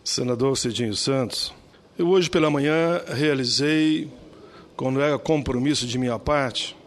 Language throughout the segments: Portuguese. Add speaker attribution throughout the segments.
Speaker 1: Senador Cidinho Santos, eu hoje pela manhã realizei, quando era compromisso de minha parte,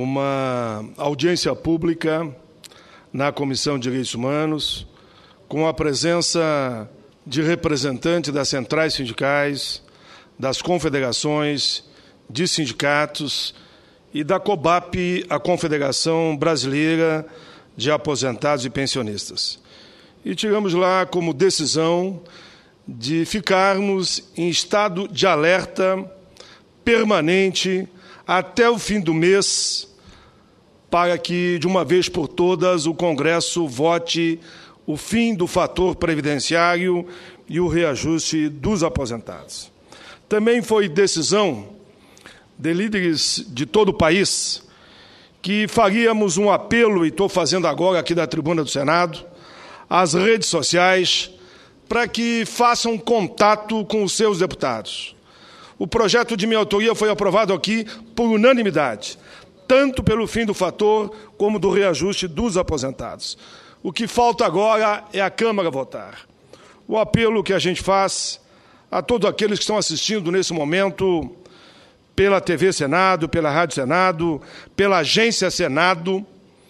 Speaker 1: uma audiência pública na Comissão de Direitos Humanos, com a presença de representantes das centrais sindicais, das confederações, de sindicatos e da COBAP, a Confederação Brasileira de Aposentados e Pensionistas. E tivemos lá como decisão de ficarmos em estado de alerta permanente até o fim do mês, para que, de uma vez por todas, o Congresso vote o fim do fator previdenciário e o reajuste dos aposentados. Também foi decisão de líderes de todo o país que faríamos um apelo, e estou fazendo agora aqui da tribuna do Senado, às redes sociais, para que façam contato com os seus deputados. O projeto de minha autoria foi aprovado aqui por unanimidade, tanto pelo fim do fator como do reajuste dos aposentados. O que falta agora é a Câmara votar. O apelo que a gente faz a todos aqueles que estão assistindo nesse momento pela TV Senado, pela Rádio Senado, pela Agência Senado,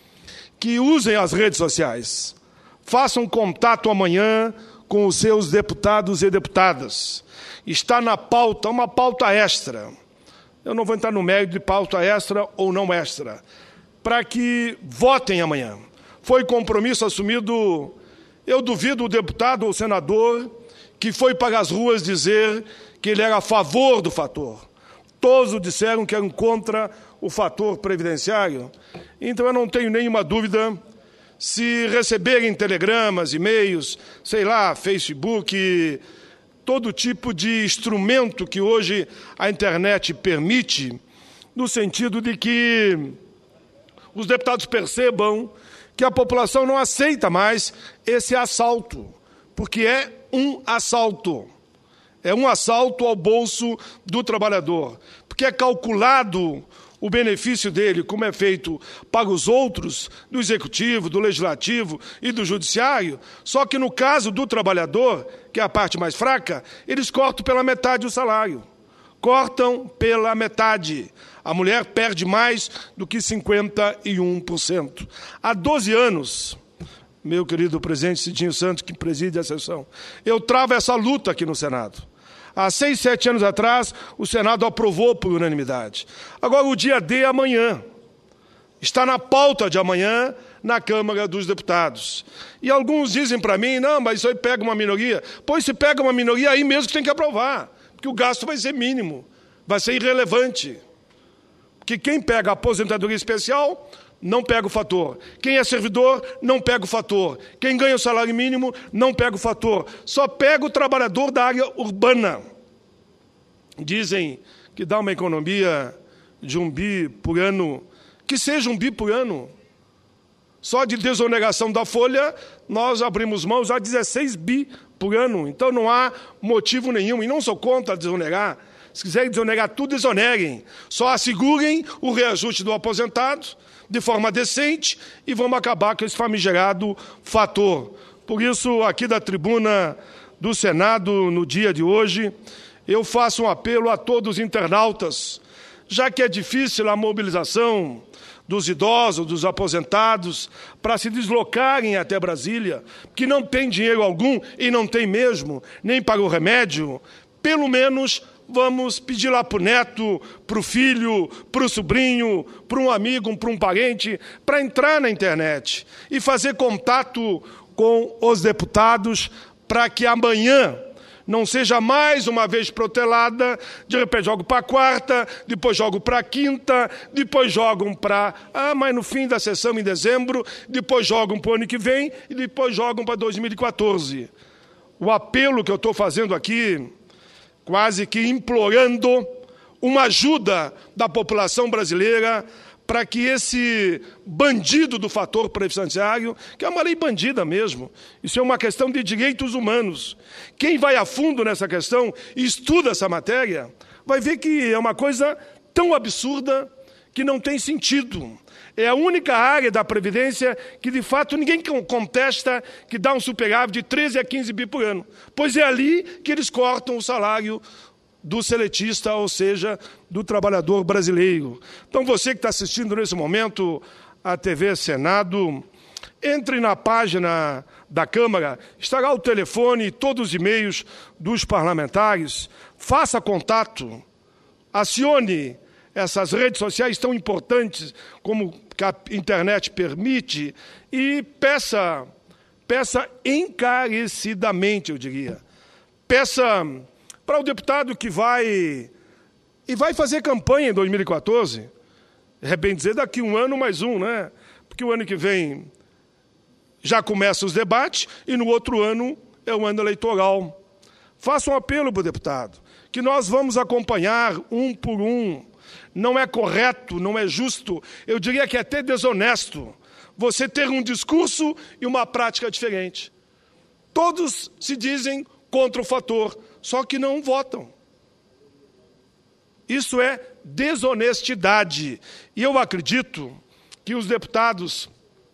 Speaker 1: que usem as redes sociais, façam contato amanhã com os seus deputados e deputadas. Está na pauta, uma pauta extra. Eu não vou entrar no mérito de pauta extra ou não extra, para que votem amanhã. Foi compromisso assumido, eu duvido o deputado ou senador que foi para as ruas dizer que ele era a favor do fator. Todos disseram que eram contra o fator previdenciário. Então eu não tenho nenhuma dúvida, se receberem telegramas, e-mails, sei lá, Facebook, todo tipo de instrumento que hoje a internet permite, no sentido de que os deputados percebam que a população não aceita mais esse assalto, porque é um assalto. É um assalto ao bolso do trabalhador, porque é calculado o benefício dele, como é feito para os outros, do Executivo, do Legislativo e do Judiciário, só que no caso do trabalhador, que é a parte mais fraca, eles cortam pela metade o salário. Cortam pela metade. A mulher perde mais do que 51%. Há 12 anos, meu querido presidente Cidinho Santos, que preside a sessão, eu travo essa luta aqui no Senado. Há 6, 7 anos atrás, o Senado aprovou por unanimidade. Agora, o dia D é amanhã. Está na pauta de amanhã, na Câmara dos Deputados. E alguns dizem para mim, não, mas isso aí pega uma minoria. Pois se pega uma minoria, aí mesmo que tem que aprovar. Porque o gasto vai ser mínimo, vai ser irrelevante. Porque quem pega a aposentadoria especial não pega o fator. Quem é servidor, não pega o fator. Quem ganha o salário mínimo, não pega o fator. Só pega o trabalhador da área urbana. Dizem que dá uma economia de 1 bi por ano, que seja 1 bi por ano. Só de desoneração da folha, nós abrimos mãos a 16 bi por ano. Então não há motivo nenhum, e não sou contra desonerar. Se quiserem desonerar tudo, desonerem. Só assegurem o reajuste do aposentado de forma decente e vamos acabar com esse famigerado fator. Por isso, aqui da tribuna do Senado, no dia de hoje, eu faço um apelo a todos os internautas, já que é difícil a mobilização dos idosos, dos aposentados, para se deslocarem até Brasília, que não tem dinheiro algum, e não tem mesmo, nem para o remédio, pelo menos vamos pedir lá para o neto, para o filho, para o sobrinho, para um amigo, para um parente, para entrar na internet e fazer contato com os deputados para que amanhã não seja mais uma vez protelada, de repente jogo para a quarta, depois jogo para a quinta, depois jogam para... mas no fim da sessão, em dezembro, depois jogam para o ano que vem e depois jogam para 2014. O apelo que eu estou fazendo aqui, quase que implorando uma ajuda da população brasileira para que esse bandido do fator previdenciário, que é uma lei bandida mesmo, isso é uma questão de direitos humanos. Quem vai a fundo nessa questão e estuda essa matéria, vai ver que é uma coisa tão absurda que não tem sentido. É a única área da Previdência que, de fato, ninguém contesta que dá um superávit de 13 a 15 bi por ano. Pois é ali que eles cortam o salário do seletista, ou seja, do trabalhador brasileiro. Então, você que está assistindo nesse momento a TV Senado, entre na página da Câmara, estará o telefone e todos os e-mails dos parlamentares, faça contato, acione essas redes sociais tão importantes como que a internet permite e peça encarecidamente, eu diria. Peça para o deputado que vai fazer campanha em 2014, é bem dizer daqui um ano mais um, né? Porque o ano que vem já começam os debates e no outro ano é o ano eleitoral. Faça um apelo para o deputado, que nós vamos acompanhar um por um. Não é correto, não é justo, eu diria que é até desonesto você ter um discurso e uma prática diferente. Todos se dizem contra o fator, só que não votam. Isso é desonestidade. E eu acredito que os deputados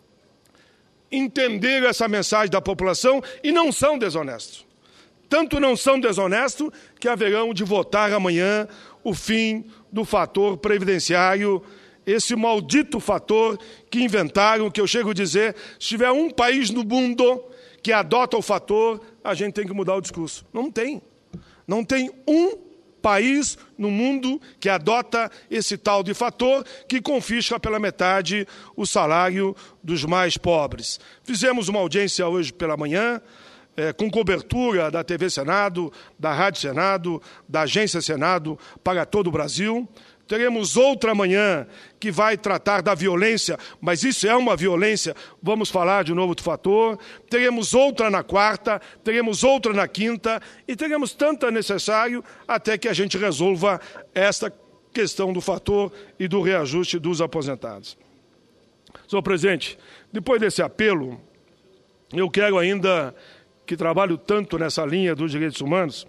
Speaker 1: entenderam essa mensagem da população e não são desonestos. Tanto não são desonestos que haverão de votar amanhã o fim do fator previdenciário, esse maldito fator que inventaram, que eu chego a dizer, se tiver um país no mundo que adota o fator, a gente tem que mudar o discurso. Não tem. Não tem um país no mundo que adota esse tal de fator que confisca pela metade o salário dos mais pobres. Fizemos uma audiência hoje pela manhã, com cobertura da TV Senado, da Rádio Senado, da Agência Senado para todo o Brasil. Teremos outra amanhã que vai tratar da violência, mas isso é uma violência, vamos falar de novo do fator. Teremos outra na quarta, teremos outra na quinta e teremos tanta necessário até que a gente resolva esta questão do fator e do reajuste dos aposentados. Senhor presidente, depois desse apelo, eu quero ainda, que trabalho tanto nessa linha dos direitos humanos,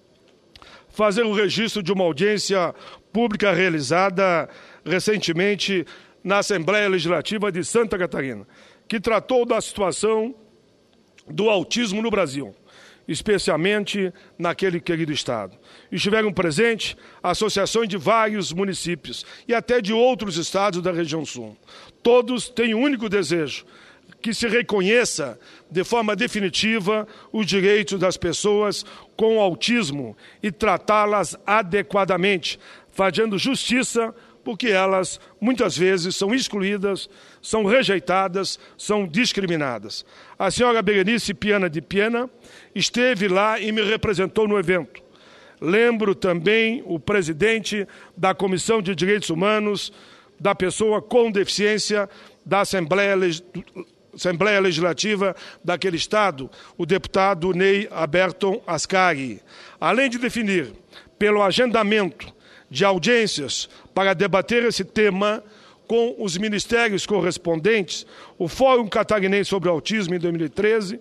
Speaker 1: fazer o registro de uma audiência pública realizada recentemente na Assembleia Legislativa de Santa Catarina, que tratou da situação do autismo no Brasil, especialmente naquele querido estado. Estiveram presentes associações de vários municípios e até de outros estados da região sul. Todos têm um único desejo: que se reconheça de forma definitiva os direitos das pessoas com autismo e tratá-las adequadamente, fazendo justiça, porque elas muitas vezes são excluídas, são rejeitadas, são discriminadas. A senhora Berenice Piana de Piana esteve lá e me representou no evento. Lembro também o presidente da Comissão de Direitos Humanos da Pessoa com Deficiência da Assembleia Legislativa daquele estado, o deputado Ney Aberton Ascari. Além de definir, pelo agendamento de audiências para debater esse tema com os ministérios correspondentes, o Fórum Catarinense sobre o Autismo, em 2013,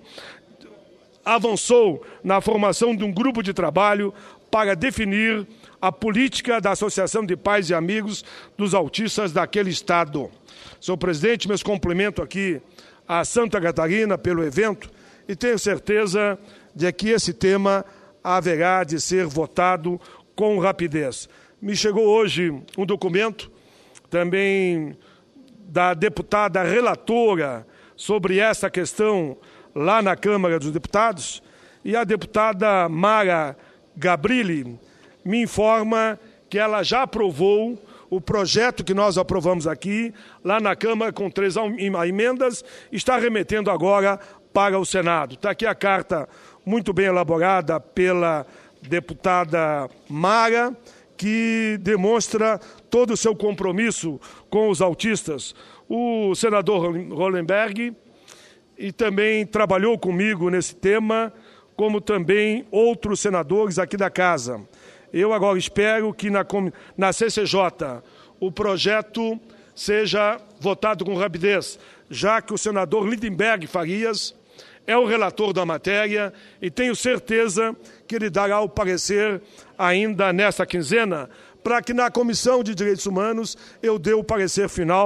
Speaker 1: avançou na formação de um grupo de trabalho para definir a política da Associação de Pais e Amigos dos Autistas daquele estado. Senhor presidente, meus cumprimentos aqui a Santa Catarina pelo evento e tenho certeza de que esse tema haverá de ser votado com rapidez. Me chegou hoje um documento também da deputada relatora sobre essa questão lá na Câmara dos Deputados e a deputada Mara Gabrilli me informa que ela já aprovou o projeto que nós aprovamos aqui, lá na Câmara, com 3 emendas, está remetendo agora para o Senado. Está aqui a carta muito bem elaborada pela deputada Mara, que demonstra todo o seu compromisso com os autistas. O senador Hollenberg e também trabalhou comigo nesse tema, como também outros senadores aqui da Casa. Eu agora espero que na CCJ o projeto seja votado com rapidez, já que o senador Lindenberg Farias é o relator da matéria e tenho certeza que ele dará o parecer ainda nesta quinzena, para que na Comissão de Direitos Humanos eu dê o parecer final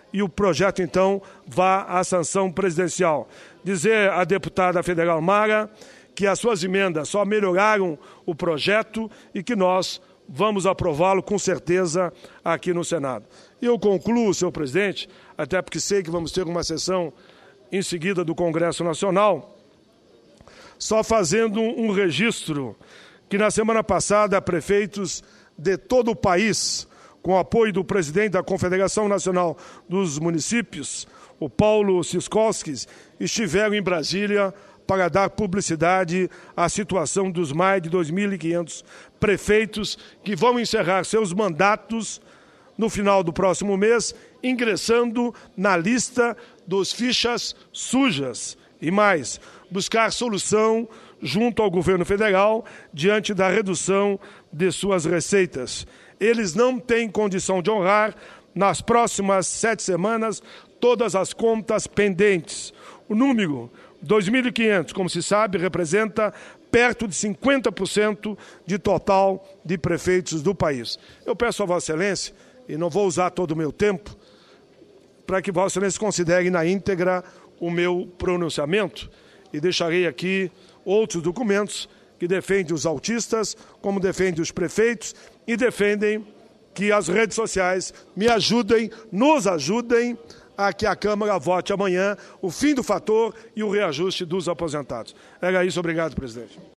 Speaker 1: e o projeto, então, vá à sanção presidencial. Dizer à deputada federal Mara que as suas emendas só melhoraram o projeto e que nós vamos aprová-lo com certeza aqui no Senado. E eu concluo, senhor presidente, até porque sei que vamos ter uma sessão em seguida do Congresso Nacional, só fazendo um registro que na semana passada prefeitos de todo o país, com o apoio do presidente da Confederação Nacional dos Municípios, o Paulo Siskowskis, estiveram em Brasília para dar publicidade à situação dos mais de 2.500 prefeitos que vão encerrar seus mandatos no final do próximo mês, ingressando na lista dos fichas sujas. E mais, buscar solução junto ao governo federal diante da redução de suas receitas. Eles não têm condição de honrar, nas próximas 7 semanas, todas as contas pendentes. O número 2.500, como se sabe, representa perto de 50% de total de prefeitos do país. Eu peço a Vossa Excelência, e não vou usar todo o meu tempo, para que Vossa Excelência considere na íntegra o meu pronunciamento, e deixarei aqui outros documentos que defendem os autistas, como defendem os prefeitos, e defendem que as redes sociais me ajudem, nos ajudem, a que a Câmara vote amanhã o fim do fator e o reajuste dos aposentados. Era isso, obrigado, presidente.